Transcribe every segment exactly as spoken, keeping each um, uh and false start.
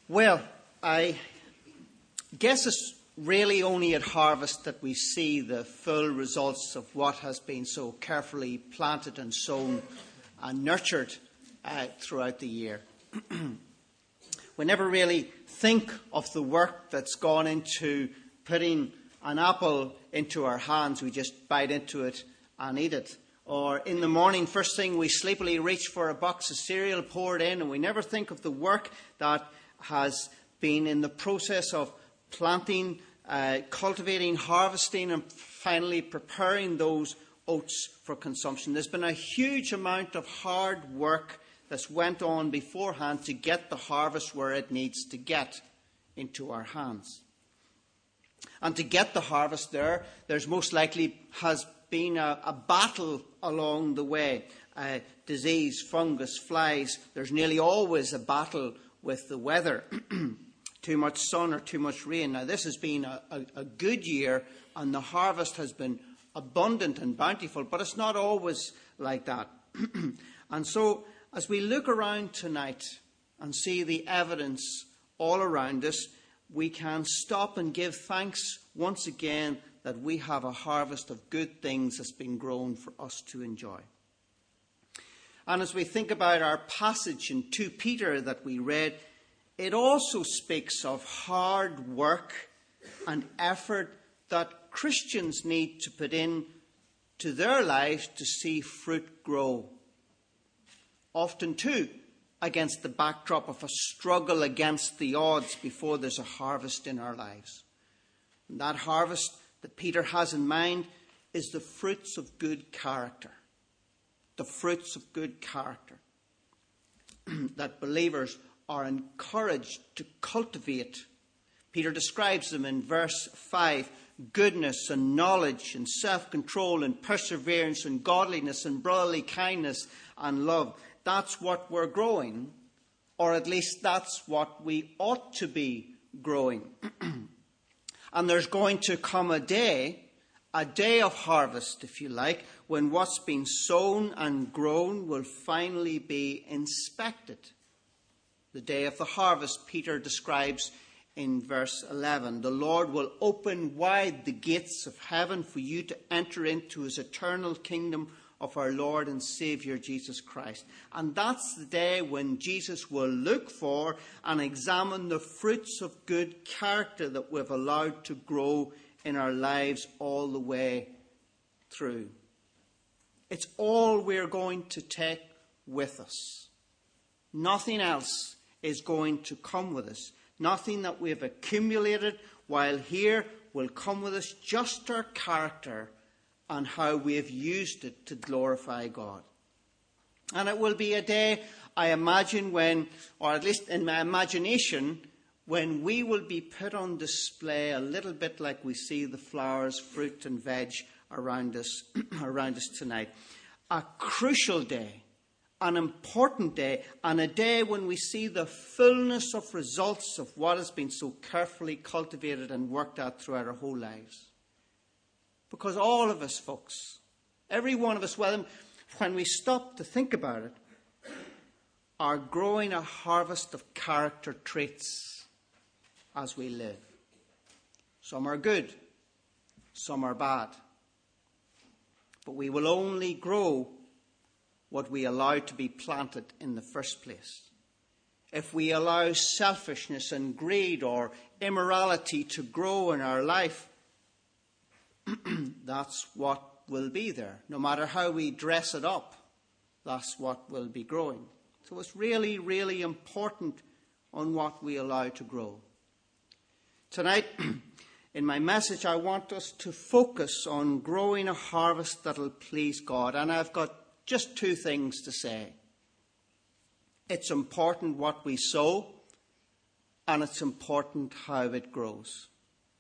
Well, I guess it's really only at harvest that we see the full results of what has been so carefully planted and sown and nurtured uh, throughout the year. We never really think of the work that's gone into putting an apple into our hands. We just bite into it and eat it. Or in the morning, first thing, we sleepily reach for a box of cereal poured in, and we never think of the work that has been in the process of planting, uh, cultivating, harvesting, and finally preparing those oats for consumption. There's been a huge amount of hard work that's went on beforehand to get the harvest where it needs to get into our hands. And to get the harvest there, there's most likely has been a, a battle along the way. Uh, disease, fungus, flies. There's nearly always a battle with the weather. Too much sun or too much rain. Now, this has been a, a, a good year, and the harvest has been abundant and bountiful, but it's not always like that. And so, as we look around tonight and see the evidence all around us, we can stop and give thanks once again that we have a harvest of good things that's been grown for us to enjoy. And as we think about our passage in Second Peter that we read, it also speaks of hard work and effort that Christians need to put in to their lives to see fruit grow. Often, too, against the backdrop of a struggle against the odds before there's a harvest in our lives. And that harvest that Peter has in mind is the fruits of good character. The fruits of good character that believers are encouraged to cultivate. Peter describes them in verse five: goodness and knowledge and self-control and perseverance and godliness and brotherly kindness and love. That's what we're growing, or at least that's what we ought to be growing. And there's going to come a day, a day of harvest, if you like, when what's been sown and grown will finally be inspected. The day of the harvest, Peter describes in verse eleven. The Lord will open wide the gates of heaven for you to enter into his eternal kingdom of our Lord and Saviour Jesus Christ. And that's the day when Jesus will look for and examine the fruits of good character that we've allowed to grow in our lives all the way through. It's all we're going to take with us. Nothing else is going to come with us. Nothing that we've accumulated while here will come with us, just our character and how we have used it to glorify God. And it will be a day, I imagine, when, or at least in my imagination, when we will be put on display a little bit like we see the flowers, fruit and veg around us, around us tonight. A crucial day, an important day, and a day when we see the fullness of results of what has been so carefully cultivated and worked out throughout our whole lives. Because all of us, folks, every one of us, well, when we stop to think about it, are growing a harvest of character traits as we live. Some are good, some are bad. But we will only grow what we allow to be planted in the first place. If we allow selfishness and greed or immorality to grow in our life, that's what will be there. No matter how we dress it up, that's what will be growing. So it's really, really important on what we allow to grow. Tonight, in my message, I want us to focus on growing a harvest that will please God. And I've got just two things to say. It's important what we sow, and it's important how it grows.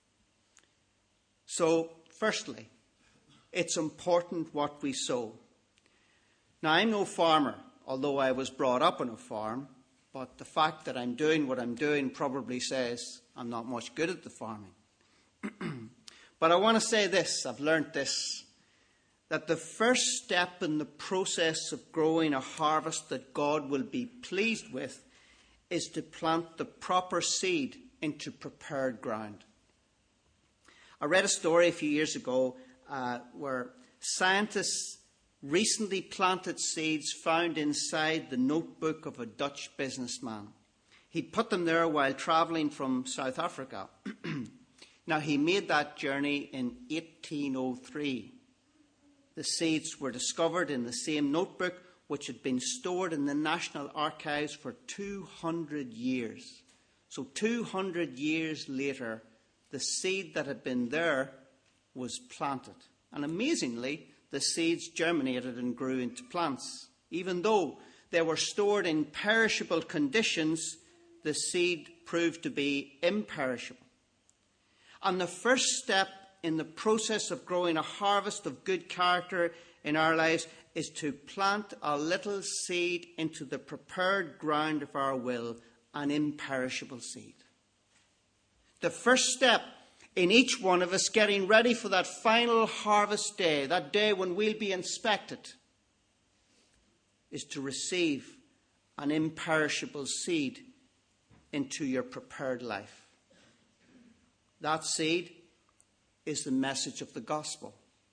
So, firstly, it's important what we sow. Now, I'm no farmer, although I was brought up on a farm, but the fact that I'm doing what I'm doing probably says I'm not much good at the farming. But I want to say this, I've learnt this, that the first step in the process of growing a harvest that God will be pleased with is to plant the proper seed into prepared ground. I read a story a few years ago uh, where scientists recently planted seeds found inside the notebook of a Dutch businessman. He'd put them there while travelling from South Africa. Now, he made that journey in eighteen oh three. The seeds were discovered in the same notebook which had been stored in the National Archives for two hundred years. So two hundred years later, the seed that had been there was planted. And amazingly, the seeds germinated and grew into plants. Even though they were stored in perishable conditions, the seed proved to be imperishable. And the first step in the process of growing a harvest of good character in our lives is to plant a little seed into the prepared ground of our will, an imperishable seed. The first step in each one of us getting ready for that final harvest day, that day when we'll be inspected, is to receive an imperishable seed into your prepared life. That seed is the message of the gospel.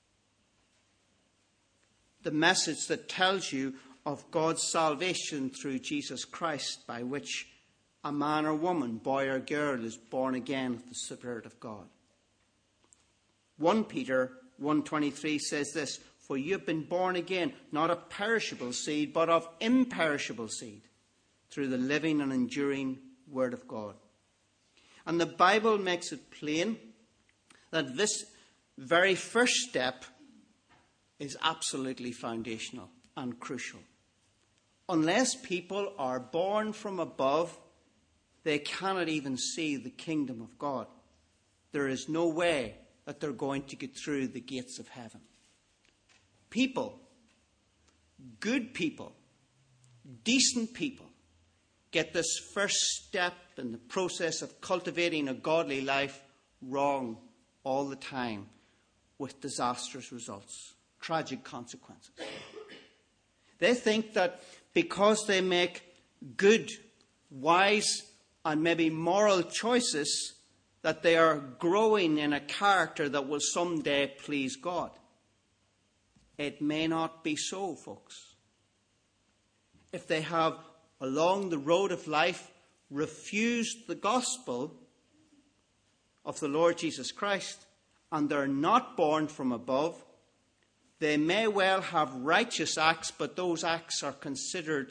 The message that tells you of God's salvation through Jesus Christ, by which a man or woman, boy or girl, is born again of the Spirit of God. First Peter one twenty-three says this, "For you have been born again, not of perishable seed, but of imperishable seed, through the living and enduring Word of God." And the Bible makes it plain that this very first step is absolutely foundational and crucial. Unless people are born from above, they cannot even see the kingdom of God. There is no way that they're going to get through the gates of heaven. People, good people, decent people, get this first step in the process of cultivating a godly life wrong all the time, with disastrous results, tragic consequences. They think that because they make good, wise, and maybe moral choices, that they are growing in a character that will someday please God. It may not be so, folks. If they have, along the road of life, refused the gospel of the Lord Jesus Christ, and they're not born from above, they may well have righteous acts, but those acts are considered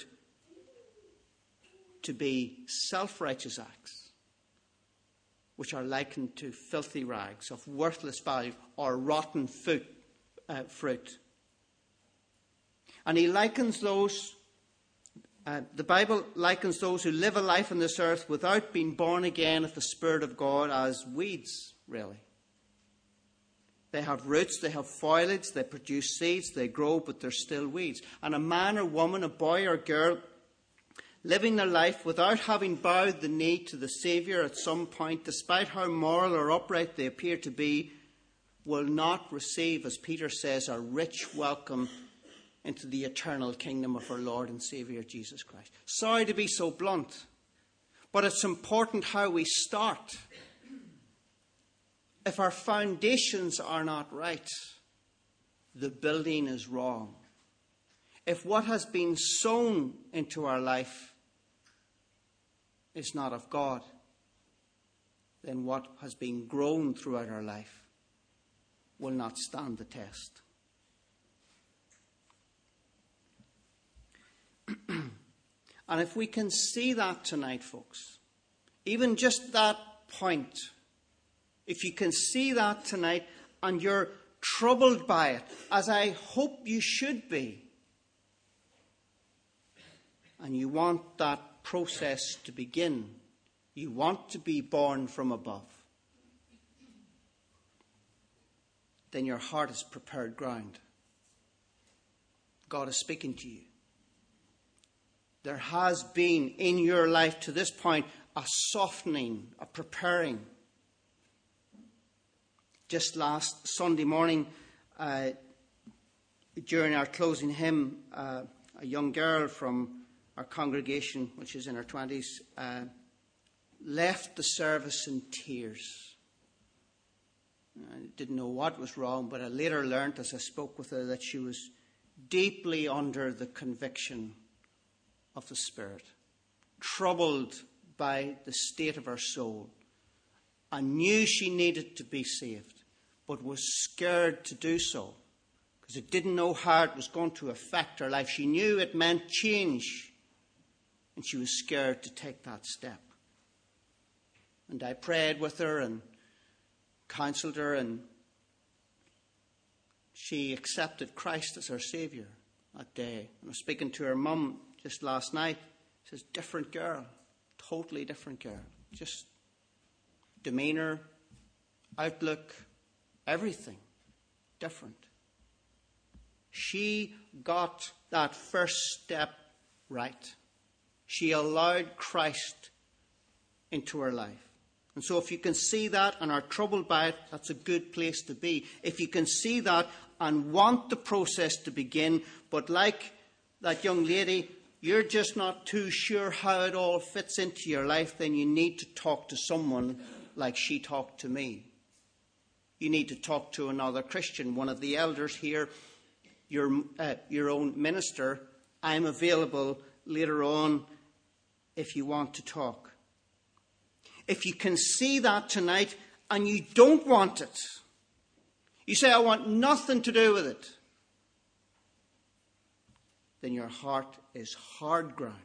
to be self-righteous acts, which are likened to filthy rags of worthless value or rotten fruit. Uh, fruit. And he likens those, uh, the Bible likens those who live a life on this earth without being born again of the Spirit of God as weeds, really. They have roots, they have foliage, they produce seeds, they grow, but they're still weeds. And a man or woman, a boy or girl, living their life without having bowed the knee to the Saviour at some point, despite how moral or upright they appear to be, will not receive, as Peter says, a rich welcome into the eternal kingdom of our Lord and Saviour Jesus Christ. Sorry to be so blunt, but it's important how we start. If our foundations are not right, the building is wrong. If what has been sown into our life is not of God, then what has been grown throughout our life will not stand the test. And if we can see that tonight, folks, even just that point, if you can see that tonight and you're troubled by it, as I hope you should be, and you want that process to begin, you want to be born from above, then your heart is prepared ground. God is speaking to you. There has been in your life to this point a softening, a preparing. Just last Sunday morning, uh, during our closing hymn, uh, a young girl from our congregation, which is in her twenties, uh, left the service in tears. I didn't know what was wrong, but I later learned as I spoke with her that she was deeply under the conviction of the Spirit, troubled by the state of her soul, and knew she needed to be saved, but was scared to do so because it didn't know how it was going to affect her life. She knew it meant change, and she was scared to take that step. And I prayed with her and counseled her, and she accepted Christ as her Saviour that day. And I was speaking to her mum just last night. She says, different girl, totally different girl. Just demeanour, outlook, everything different. She got that first step right. She allowed Christ into her life. And so if you can see that and are troubled by it, that's a good place to be. If you can see that and want the process to begin, but like that young lady, you're just not too sure how it all fits into your life, then you need to talk to someone like she talked to me. You need to talk to another Christian, one of the elders here, your, uh, your own minister. I'm available later on if you want to talk. If you can see that tonight and you don't want it, you say, I want nothing to do with it, then your heart is hard ground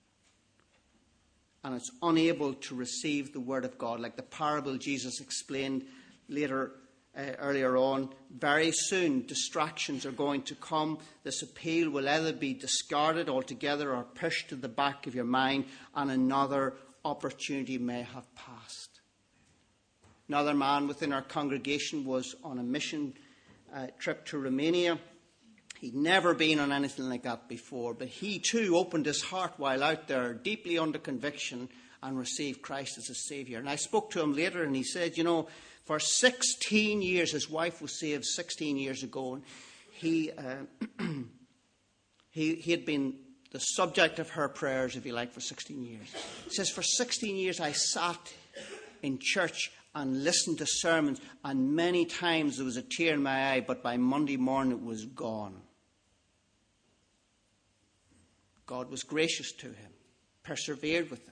and it's unable to receive the word of God. Like the parable Jesus explained later, uh, earlier on, very soon distractions are going to come. This appeal will either be discarded altogether or pushed to the back of your mind, and another opportunity may have passed. Another man within our congregation was on a mission uh, trip to Romania. He'd never been on anything like that before, but he too opened his heart while out there, deeply under conviction, and received Christ as his Saviour. And I spoke to him later, and he said, you know, for sixteen years, his wife was saved sixteen years ago, and he uh, he, he had been the subject of her prayers, if you like, for sixteen years. He says, for sixteen years I sat in church and listened to sermons, and many times there was a tear in my eye, but by Monday morning it was gone. God was gracious to him, persevered with him.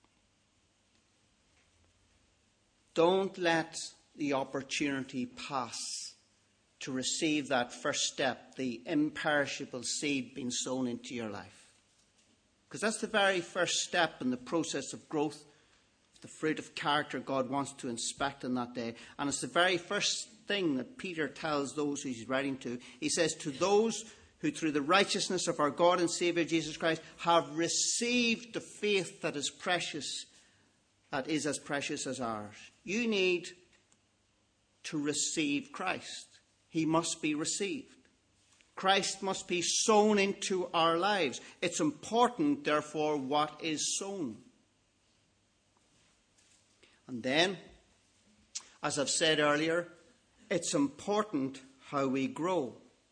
Don't let the opportunity pass to receive that first step, the imperishable seed being sown into your life. Because that's the very first step in the process of growth, the fruit of character God wants to inspect on that day. And it's the very first thing that Peter tells those who he's writing to. He says, to those who through the righteousness of our God and Saviour Jesus Christ have received the faith that is precious, that is as precious as ours. You need to receive Christ. He must be received. Christ must be sown into our lives. It's important, therefore, what is sown. And then, as I've said earlier, it's important how we grow.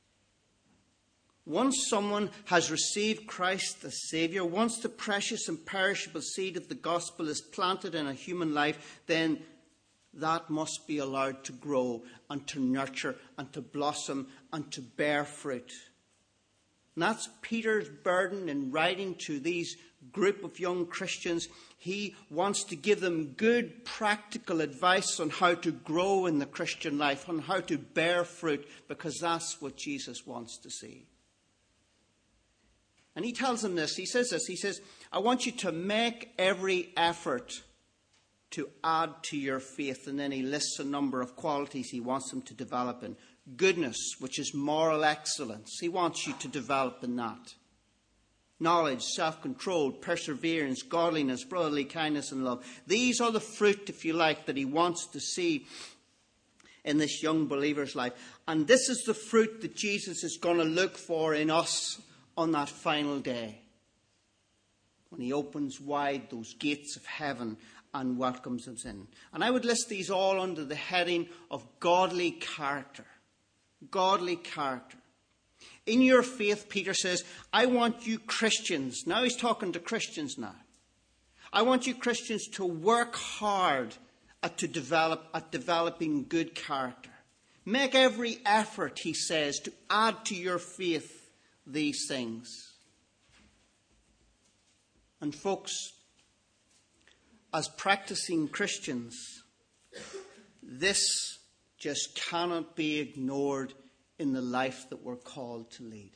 Once someone has received Christ as Saviour, once the precious and perishable seed of the gospel is planted in a human life, then that must be allowed to grow and to nurture and to blossom and to bear fruit. And that's Peter's burden in writing to these group of young Christians. He wants to give them good practical advice on how to grow in the Christian life, on how to bear fruit, because that's what Jesus wants to see. And he tells them this, he says this, he says, I want you to make every effort to add to your faith. And then he lists a number of qualities he wants them to develop in. Goodness, which is moral excellence. He wants you to develop in that. Knowledge, self-control, perseverance, godliness, brotherly kindness and love. These are the fruit, if you like, that he wants to see in this young believer's life. And this is the fruit that Jesus is going to look for in us on that final day, when he opens wide those gates of heaven and welcomes us in. And I would list these all under the heading of godly character. Godly character. In your faith, Peter says, I want you Christians, now he's talking to Christians now, I want you Christians to work hard at, to develop, at developing good character. Make every effort, he says, to add to your faith these things. And folks, as practicing Christians, this just cannot be ignored in the life that we're called to lead.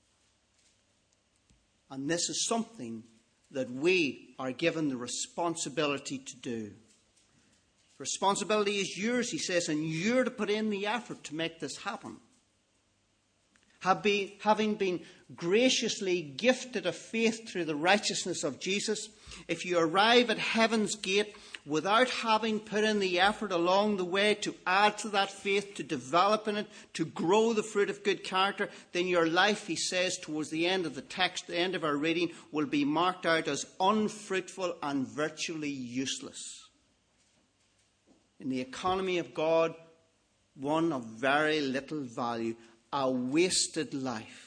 And this is something that we are given the responsibility to do. Responsibility is yours, he says, and you're to put in the effort to make this happen. Have been, having been graciously gifted a faith through the righteousness of Jesus, if you arrive at heaven's gate without having put in the effort along the way to add to that faith, to develop in it, to grow the fruit of good character, then your life, he says, towards the end of the text, the end of our reading, will be marked out as unfruitful and virtually useless. In the economy of God, one of very little value, a wasted life.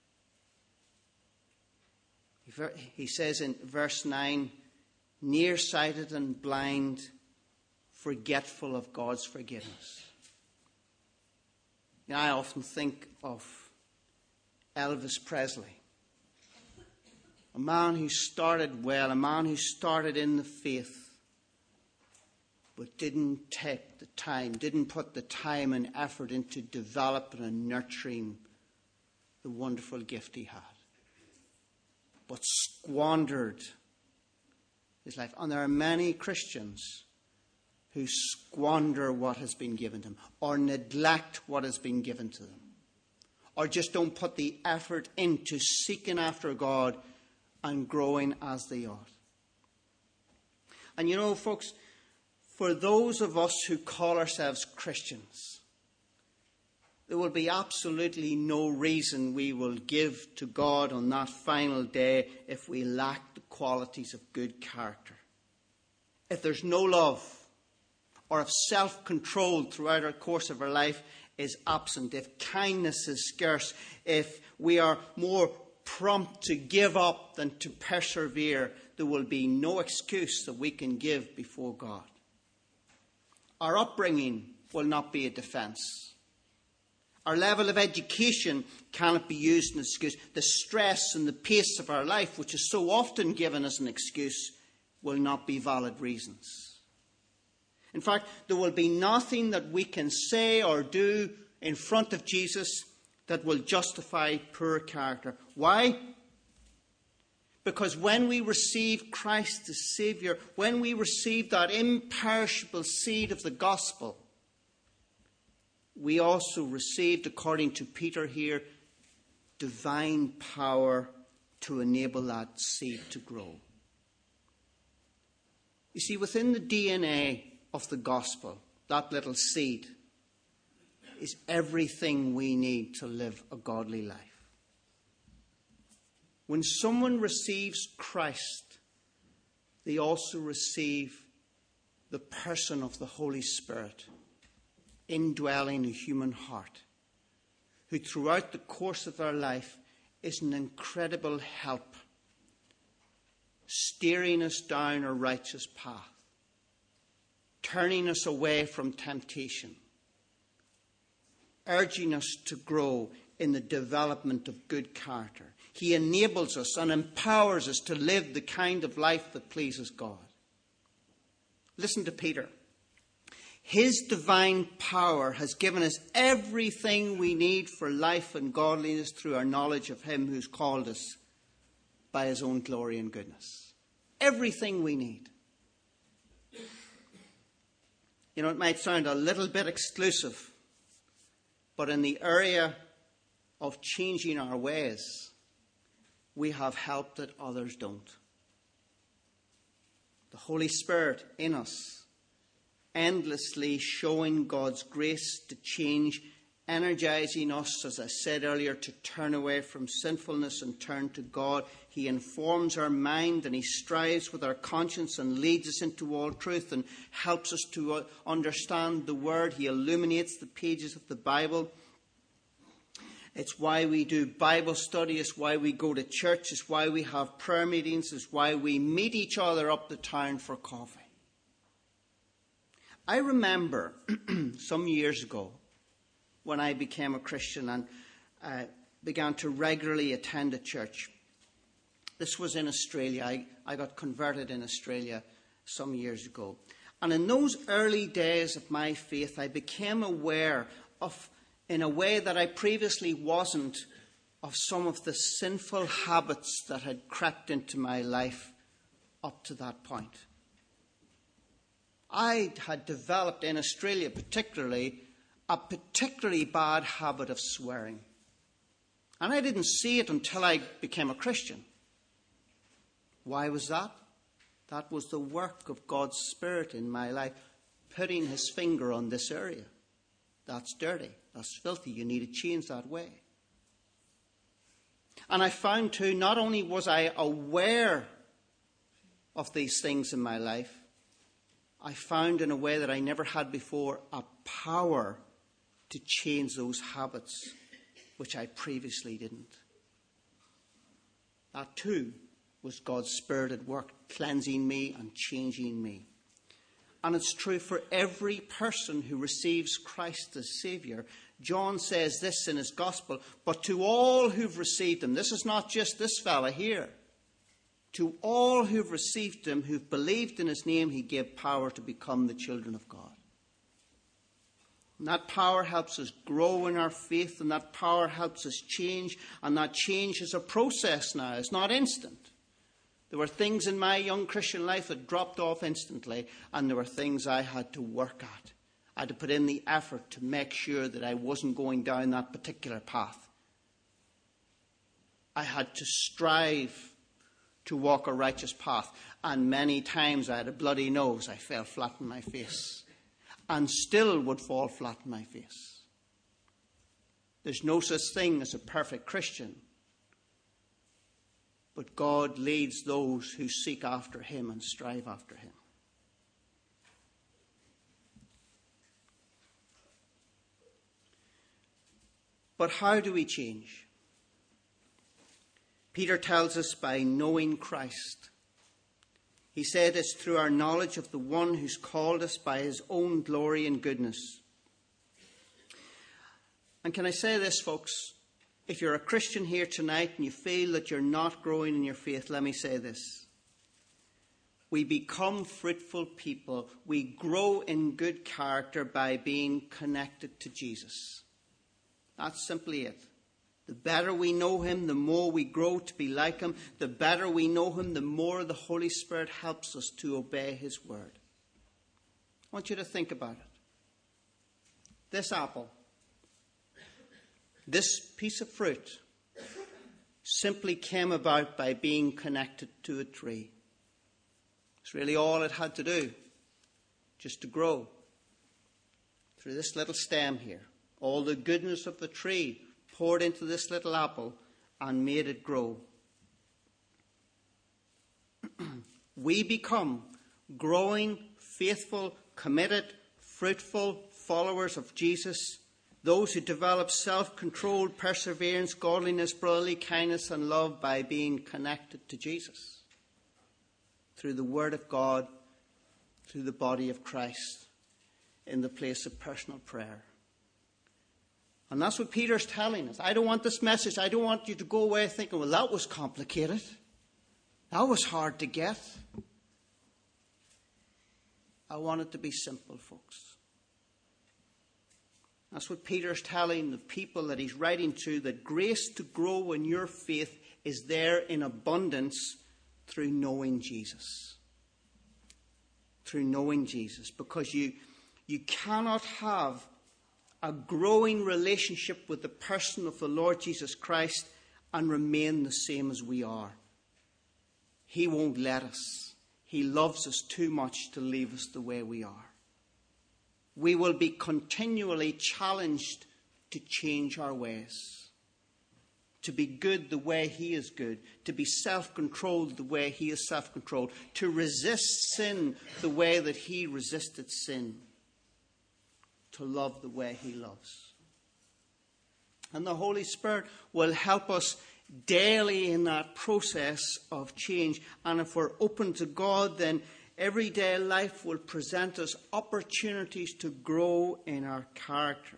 He says in verse nine, nearsighted and blind, forgetful of God's forgiveness. You know, I often think of Elvis Presley, a man who started well, a man who started in the faith, but didn't take the time, didn't put the time and effort into developing and nurturing the wonderful gift he had, but squandered his life. And there are many Christians who squander what has been given them, or neglect what has been given to them, or just don't put the effort into seeking after God and growing as they ought. And you know, folks, for those of us who call ourselves Christians, there will be absolutely no reason we will give to God on that final day if we lack the qualities of good character. If there's no love, or if self-control throughout our course of our life is absent, if kindness is scarce, if we are more prompt to give up than to persevere, there will be no excuse that we can give before God. Our upbringing will not be a defence. Our level of education cannot be used as an excuse. The stress and the pace of our life, which is so often given as an excuse, will not be valid reasons. In fact, there will be nothing that we can say or do in front of Jesus that will justify poor character. Why? Because when we receive Christ as Saviour, when we receive that imperishable seed of the gospel, we also received, according to Peter here, divine power to enable that seed to grow. You see, within the D N A of the gospel, that little seed is everything we need to live a godly life. When someone receives Christ, they also receive the person of the Holy Spirit indwelling a human heart, who throughout the course of their life is an incredible help, steering us down a righteous path, turning us away from temptation, urging us to grow in the development of good character. He enables us and empowers us to live the kind of life that pleases God. Listen to Peter. His divine power has given us everything we need for life and godliness through our knowledge of Him who's called us by His own glory and goodness. Everything we need. You know, it might sound a little bit exclusive, but in the area of changing our ways, we have help that others don't. The Holy Spirit in us, endlessly showing God's grace to change, energizing us, as I said earlier, to turn away from sinfulness and turn to God. He informs our mind and He strives with our conscience and leads us into all truth and helps us to understand the Word. He illuminates the pages of the Bible. It's why we do Bible study. It's why we go to church. It's why we have prayer meetings. It's why we meet each other up the town for coffee. I remember some years ago when I became a Christian and uh, began to regularly attend a church. This was in Australia. I, I got converted in Australia some years ago. And in those early days of my faith, I became aware of, in a way that I previously wasn't, of some of the sinful habits that had crept into my life up to that point. I had developed in Australia particularly a particularly bad habit of swearing. And I didn't see it until I became a Christian. Why was that? That was the work of God's Spirit in my life, putting his finger on this area. That's dirty. That's filthy. You need to change that way. And I found too, not only was I aware of these things in my life, I found in a way that I never had before a power to change those habits, which I previously didn't. That too was God's Spirit at work, cleansing me and changing me. And it's true for every person who receives Christ as Saviour. John says this in his Gospel, but to all who've received him, this is not just this fella here, to all who've received him, who've believed in his name, he gave power to become the children of God. And that power helps us grow in our faith, and that power helps us change, and that change is a process now. It's not instant. There were things in my young Christian life that dropped off instantly, and there were things I had to work at. I had to put in the effort to make sure that I wasn't going down that particular path. I had to strive to walk a righteous path, and many times I had a bloody nose. I fell flat on my face, and still would fall flat on my face. There's no such thing as a perfect Christian. But God leads those who seek after him and strive after him. But how do we change? Peter tells us by knowing Christ. He said it's through our knowledge of the one who's called us by his own glory and goodness. And can I say this, folks? If you're a Christian here tonight and you feel that you're not growing in your faith, let me say this. We become fruitful people. We grow in good character by being connected to Jesus. That's simply it. The better we know him, the more we grow to be like him. The better we know him, the more the Holy Spirit helps us to obey his word. I want you to think about it. This apple, this piece of fruit, simply came about by being connected to a tree. It's really all it had to do, just to grow. Through this little stem here, all the goodness of the tree poured into this little apple and made it grow. We become growing, faithful, committed, fruitful followers of Jesus, those who develop self-control, perseverance, godliness, brotherly kindness and love by being connected to Jesus through the Word of God, through the body of Christ, in the place of personal prayer. And that's what Peter's telling us. I don't want this message, I don't want you to go away thinking, well, that was complicated. That was hard to get. I want it to be simple, folks. That's what Peter's telling the people that he's writing to, that grace to grow in your faith is there in abundance through knowing Jesus. Through knowing Jesus. Because you, you cannot have a growing relationship with the person of the Lord Jesus Christ and remain the same as we are. He won't let us. He loves us too much to leave us the way we are. We will be continually challenged to change our ways, to be good the way he is good, to be self-controlled the way he is self-controlled, to resist sin the way that he resisted sin, to love the way he loves. And the Holy Spirit will help us daily in that process of change. And if we're open to God, then everyday life will present us opportunities to grow in our character.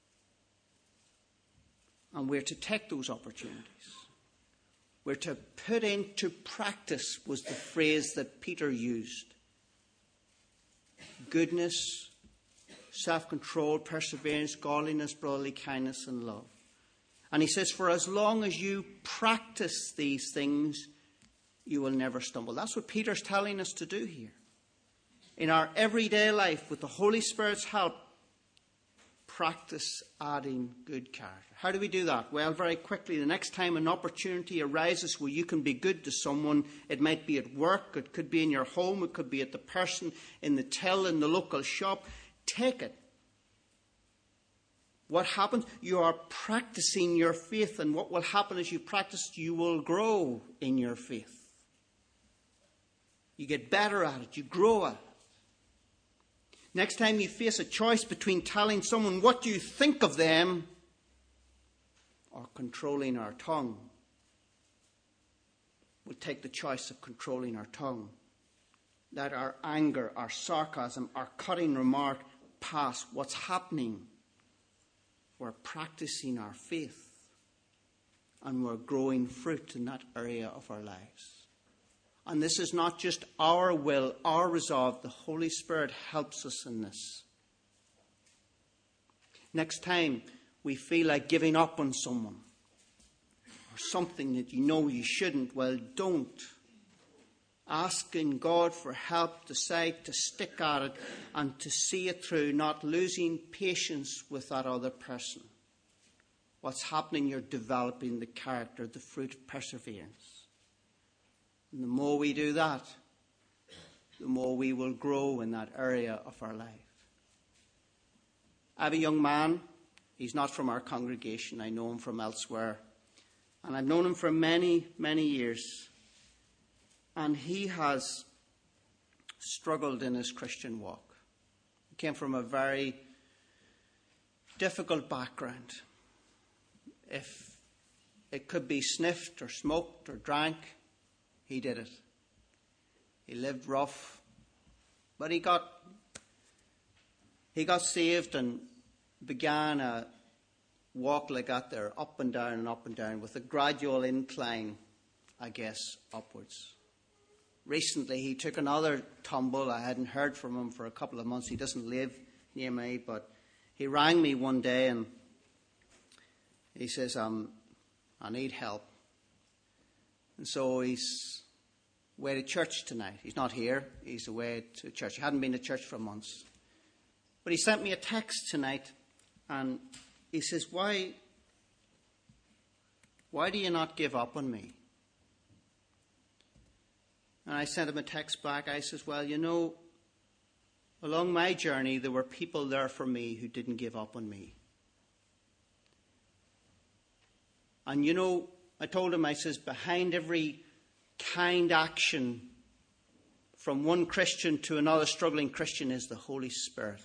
And we're to take those opportunities. We're to put into practice, was the phrase that Peter used. Goodness, self-control, perseverance, godliness, brotherly kindness, and love. And he says, for as long as you practice these things, you will never stumble. That's what Peter's telling us to do here. In our everyday life, with the Holy Spirit's help, practice adding good character. How do we do that? Well, very quickly, the next time an opportunity arises where you can be good to someone, it might be at work, it could be in your home, it could be at the person in the till, in the local shop, take it. What happens? You are practicing your faith, and what will happen as you practice, you will grow in your faith. You get better at it, you grow at it. Next time you face a choice between telling someone what you think of them or controlling our tongue, we'll take the choice of controlling our tongue. Let our anger, our sarcasm, our cutting remark pass. What's happening? We're practicing our faith, and we're growing fruit in that area of our lives. And this is not just our will, our resolve. The Holy Spirit helps us in this. Next time we feel like giving up on someone or something that you know you shouldn't, well, don't. Asking God for help, decide to stick at it and to see it through, not losing patience with that other person. What's happening? You're developing the character, the fruit of perseverance. And the more we do that, the more we will grow in that area of our life. I have a young man. He's not from our congregation. I know him from elsewhere. And I've known him for many, many years. And he has struggled in his Christian walk. He came from a very difficult background. If it could be sniffed or smoked or drank, he did it. He lived rough, but he got he got saved and began a walk like that there, up and down and up and down, with a gradual incline, I guess, upwards. Recently, he took another tumble. I hadn't heard from him for a couple of months. He doesn't live near me, but he rang me one day and he says, um, I need help. And so he's away to church tonight. He's not here. He's away to church. He hadn't been to church for months. But he sent me a text tonight, and he says, why, why do you not give up on me? And I sent him a text back. I says, well, you know, along my journey, there were people there for me who didn't give up on me. And you know, I told him, I says, behind every kind action from one Christian to another struggling Christian is the Holy Spirit.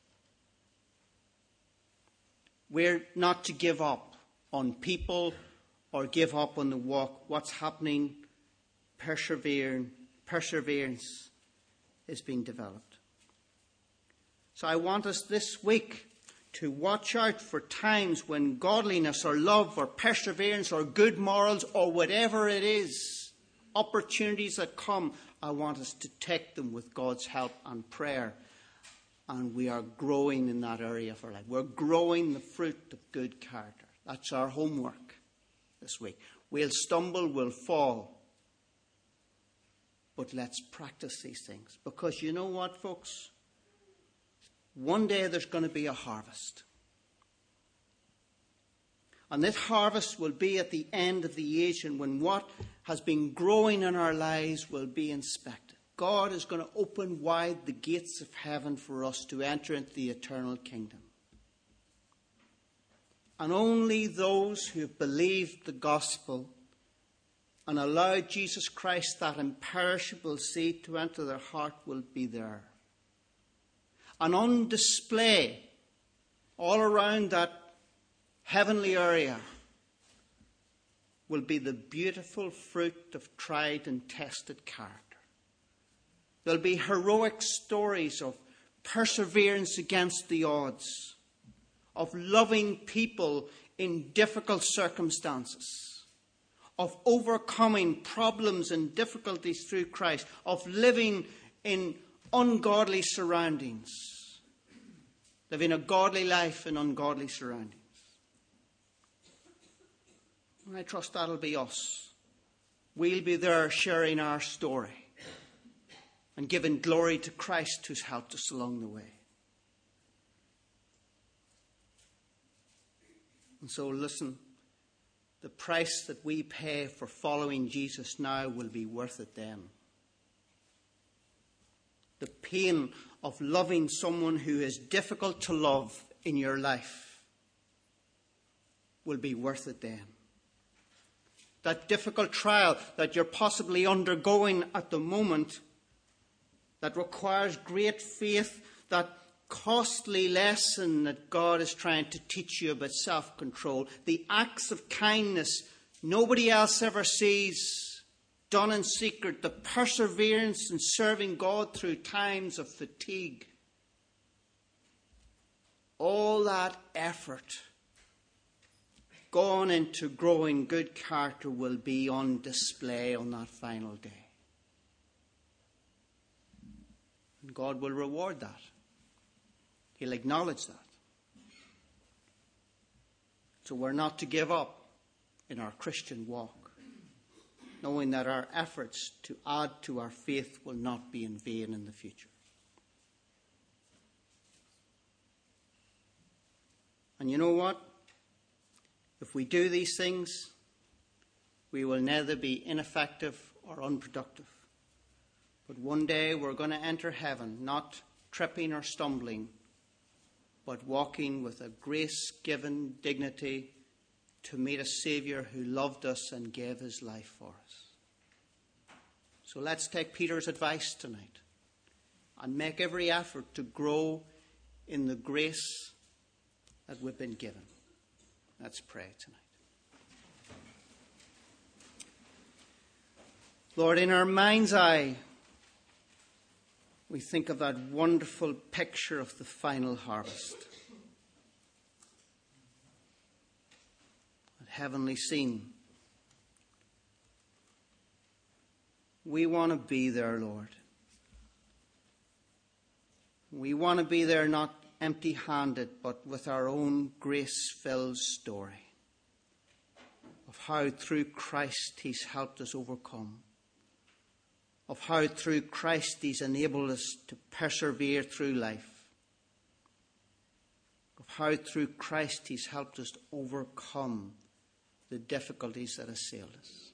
We're not to give up on people or give up on the walk. What's happening? Persevering, perseverance is being developed. So I want us this week to watch out for times when godliness or love or perseverance or good morals or whatever it is, opportunities that come, I want us to take them with God's help and prayer. And we are growing in that area of our life. We're growing the fruit of good character. That's our homework this week. We'll stumble, we'll fall. But let's practice these things. Because you know what, folks? One day there's going to be a harvest. And this harvest will be at the end of the age, and when what has been growing in our lives will be inspected. God is going to open wide the gates of heaven for us to enter into the eternal kingdom. And only those who have believed the gospel and allowed Jesus Christ, that imperishable seed, to enter their heart will be there. And on display all around that heavenly area will be the beautiful fruit of tried and tested character. There'll be heroic stories of perseverance against the odds, of loving people in difficult circumstances, of overcoming problems and difficulties through Christ, of living in ungodly surroundings, living a godly life in ungodly surroundings. And I trust that'll be us. We'll be there sharing our story and giving glory to Christ who's helped us along the way. And so listen, the price that we pay for following Jesus now will be worth it then. The pain of loving someone who is difficult to love in your life will be worth it then. That difficult trial that you're possibly undergoing at the moment, that requires great faith, that costly lesson that God is trying to teach you about self-control, the acts of kindness nobody else ever sees, done in secret, the perseverance in serving God through times of fatigue, all that effort gone into growing good character will be on display on that final day. And God will reward that. He'll acknowledge that. So we're not to give up in our Christian walk, knowing that our efforts to add to our faith will not be in vain in the future. And you know what? If we do these things, we will neither be ineffective or unproductive. But one day we're going to enter heaven, not tripping or stumbling, but walking with a grace-given dignity to meet a Saviour who loved us and gave his life for us. So let's take Peter's advice tonight and make every effort to grow in the grace that we've been given. Let's pray tonight. Lord, in our mind's eye, we think of that wonderful picture of the final harvest. That heavenly scene. We want to be there, Lord. We want to be there not empty-handed, but with our own grace-filled story of how through Christ he's helped us overcome, of how through Christ he's enabled us to persevere through life, of how through Christ he's helped us to overcome the difficulties that assailed us.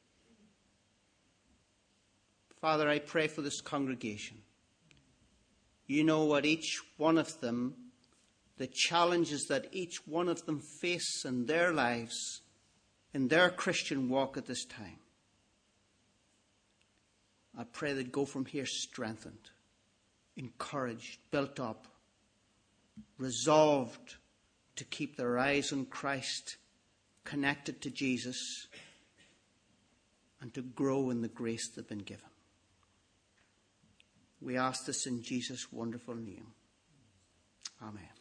Father, I pray for this congregation. You know what each one of them, the challenges that each one of them face in their lives, in their Christian walk at this time. I pray they'd go from here strengthened, encouraged, built up, resolved to keep their eyes on Christ, connected to Jesus, and to grow in the grace they've been given. We ask this in Jesus' wonderful name. Amen.